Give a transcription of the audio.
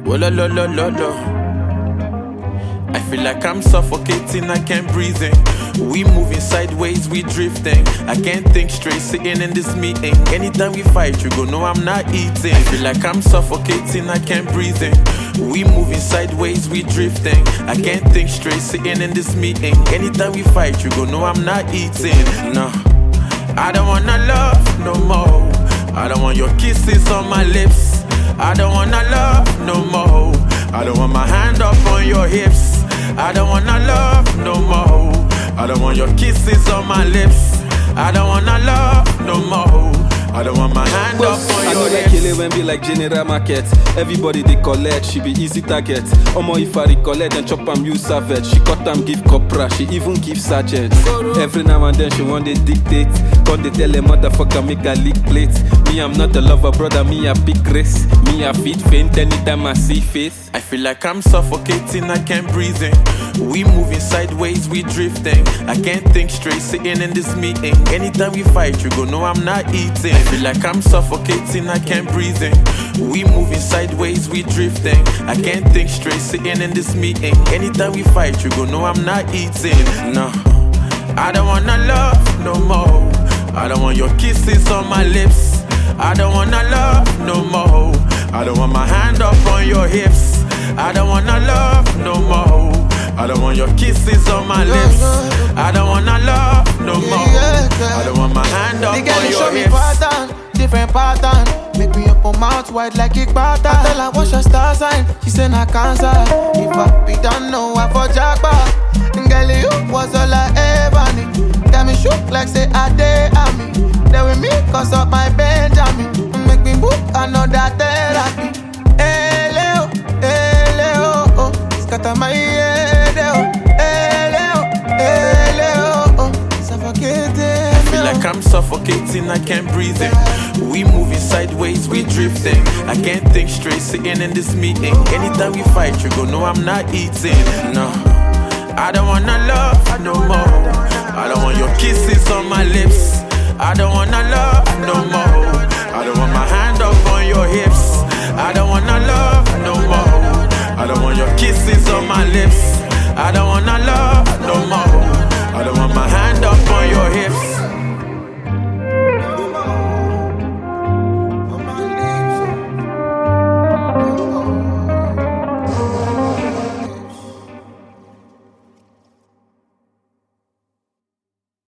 Oh la la la la la. I feel like I'm suffocating, I can't breathe in. We moving sideways, we drifting. I can't think straight, sitting in this meeting. Anytime we fight, you go know I'm not eating. I feel like I'm suffocating, I can't breathe in. We moving sideways, we drifting. I can't think straight, sitting in this meeting. Anytime we fight, you go know I'm not eating. No, I don't wanna love no more. I don't want your kisses on my lips. I don't wanna love no more. I don't want my hand up on your hips. I don't wanna love no more. I don't want your kisses on my lips. I don't wanna love no more. I don't want my hand up on I your know hips. that kill when be like general market. Everybody they collect, she be easy target. Omo if I recollect and chop am use savage. She cut am give copra, she even give sergeant. Every now and then she want to dictate. Cause they tell a motherfucker make a leak plate. Me I'm not a lover brother, me a big race. Me a fit faint anytime I see face. I feel like I'm suffocating, I can't breathe in. We moving sideways, we drifting. I can't think straight, sitting in this meeting. Anytime we fight, you go know I'm not eating. I feel like I'm suffocating, I can't breathe in. We moving sideways, we drifting. I can't think straight, sitting in this meeting. Anytime we fight, you go know I'm not eating. No, I don't wanna love no more. I don't want your kisses on my lips. I don't wanna love no more. I don't want my hand up on your hips. I don't wanna love no more. I don't want your kisses on my lips. I don't wanna love no more. I don't want my hand up on your hips. Pattern, different pattern. Make me up on mouth wide like a pattern. I tell her what's your star sign. She say na Cancer. If I be done, no I for jackpot. Girl, you was all I ever need. Got me shook like say I dare me. There with me cause up my Benjamin. Make me book another therapy. Hey Leo, oh. Scatter my head, oh. Hey Leo, oh. Suffocating. I feel like I'm suffocating, I can't breathe in. We moving sideways, we drifting. I can't think straight, sitting in this meeting. Anytime we fight, you go know I'm not eating. No, I don't wanna love no more. I don't want your kisses on my lips. I don't wanna love no more. I don't want my hand up on your hips. I don't wanna love no more. I don't want your kisses on my lips. I don't wanna love no more. I don't want my hand up on your hips.